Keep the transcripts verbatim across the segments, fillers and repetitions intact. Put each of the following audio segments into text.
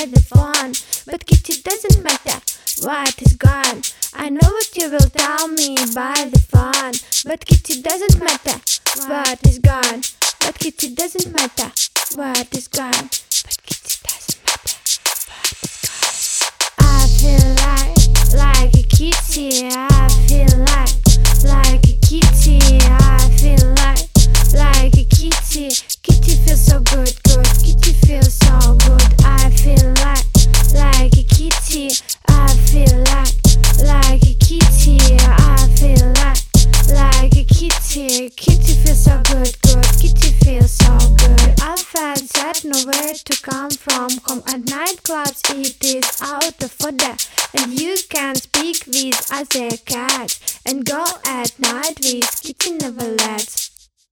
by the phone, but kitty doesn't matter what is gone. I know what you will tell me by the phone, but kitty doesn't matter what is gone. But kitty doesn't matter what is gone. But kitty doesn't matter what is gone. I feel like, like a kitty. I feel like, like a kitty. I feel like, like a kitty. Kitty feels so good, good. Kitty feels so good. I feel like, like a kitty. I feel like, like a kitty. I feel like, like a kitty. Kitty feels so good, good. Kitty feels so good. I felt sad, nowhere to come from. Home at nightclubs, it is out of order, and you can speak with other cats and go at night with kitty never lets.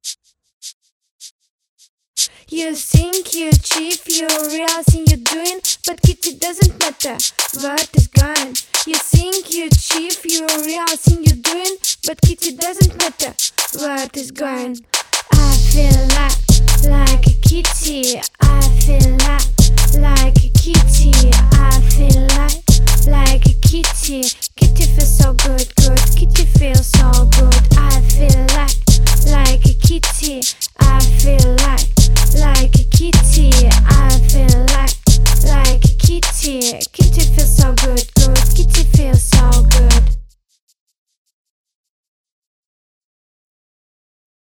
You think you chief, you real thing you're doing, but kitty doesn't matter what is gone. You think you chief, you real thing you're doing, but kitty doesn't matter what is gone. I feel like, like a kitty. I feel like, like a